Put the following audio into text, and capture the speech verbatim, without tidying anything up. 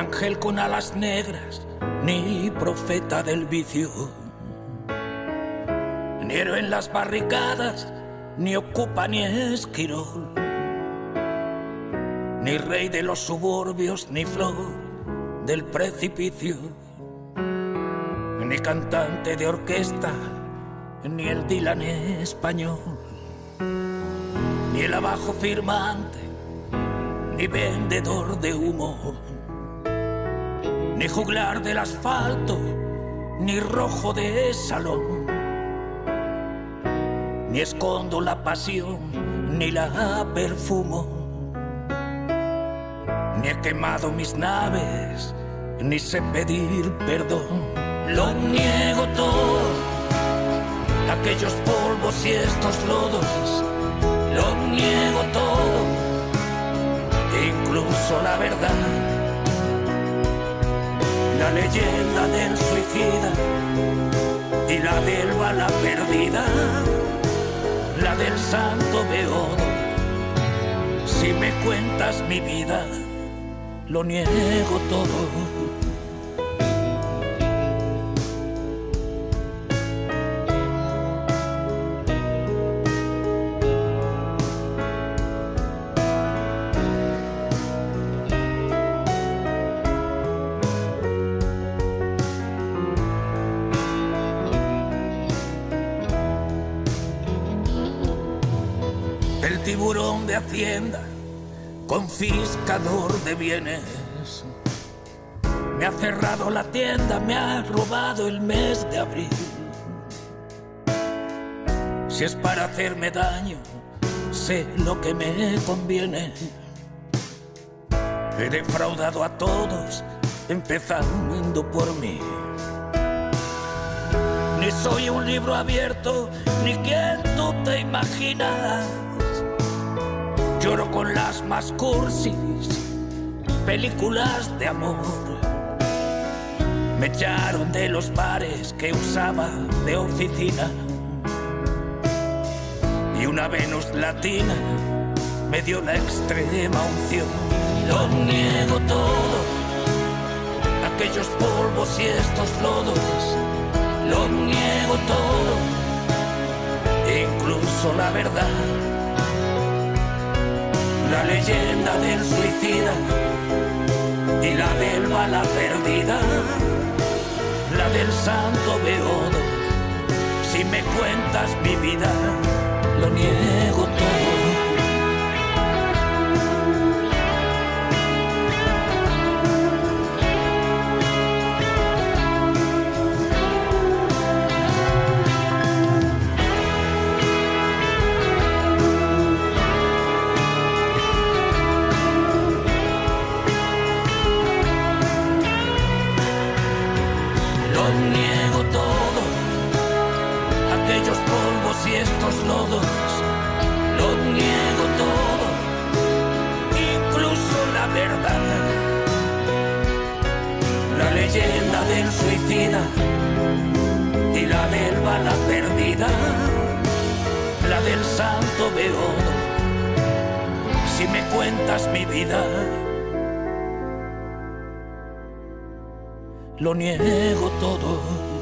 ángel con alas negras, ni profeta del vicio, ni héroe en las barricadas, ni ocupa ni esquirol, ni rey de los suburbios, ni flor del precipicio, ni cantante de orquesta, ni el Dylan español, ni el abajo firmante, ni vendedor de humo, ni juglar del asfalto, ni rojo de salón, ni escondo la pasión, ni la perfumo, ni he quemado mis naves, ni sé pedir perdón. Lo niego todo, aquellos polvos y estos lodos, lo niego todo, incluso la verdad, la leyenda del suicida y la del bala perdida, la del santo beodo. Si me cuentas mi vida, lo niego todo. El tiburón de Hacienda, confiscador de bienes, me ha cerrado la tienda, me ha robado el mes de abril. Si es para hacerme daño, sé lo que me conviene. He defraudado a todos, empezando por mí. Ni soy un libro abierto, ni quien tú te imaginas. Lloro con las más cursis películas de amor. Me echaron de los bares que usaba de oficina, y una Venus latina me dio la extrema unción. Lo niego todo, aquellos polvos y estos lodos, lo niego todo, incluso la verdad, la leyenda del suicida y la del bala perdida, la del santo beodo. Si me cuentas mi vida, lo niego todo. Lo niego todo, aquellos polvos y estos lodos, lo niego todo, incluso la verdad, la leyenda del suicida y la del bala perdida, la del santo beodo. Si me cuentas mi vida, lo niego todo.